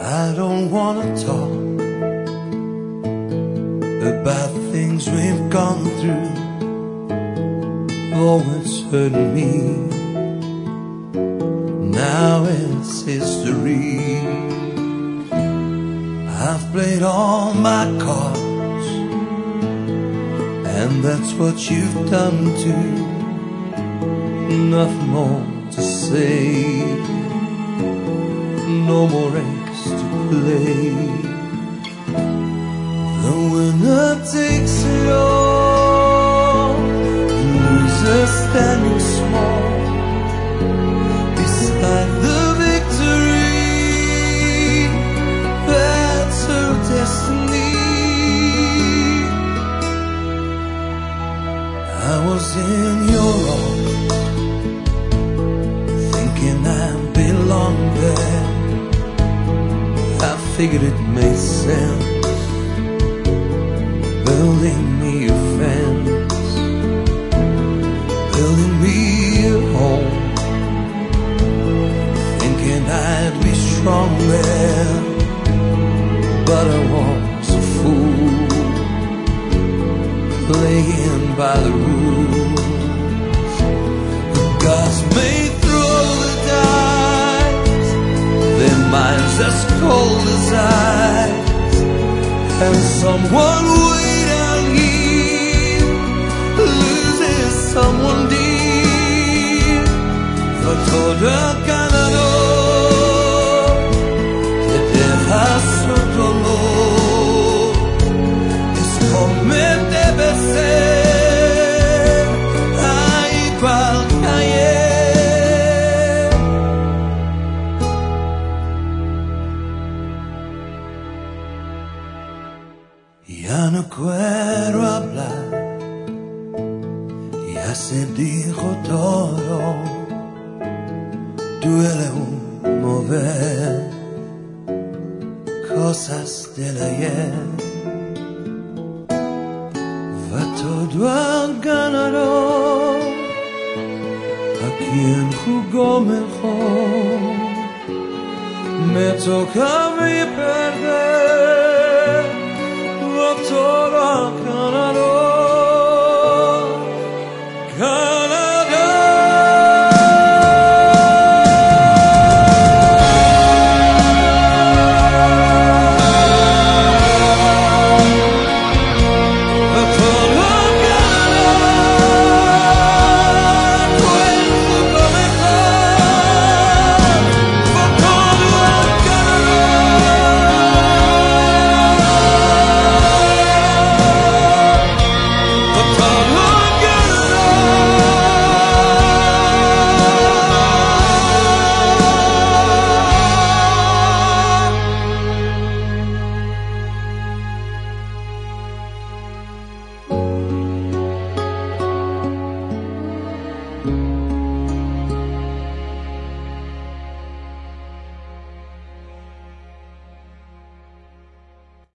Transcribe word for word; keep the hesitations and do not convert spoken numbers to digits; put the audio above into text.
I don't wanna talk about things we've gone through, though it's hurting me. Now it's history. I've played all my cards, and that's what you've done too. Nothing more to say, no more race to play. The winner takes it all, the loser standing small beside the victory. That's her destiny. I was in your arms, thinking I belonged there. I figured it made sense, building me a fence, building me a home, thinking I'd be strong there. But I was a fool, playing by the rules. The gods may throw the dice, their minds as cold as ice, and someone way down here loses someone dear. For todo ganado te dejas su dolor, es como debe ser, igual que ayer. Ya no quiero hablar, ya se dijo todo. Duele un mover cosas del ayer. Va todo al ganador, a quien jugó mejor. Me toca a mí perder.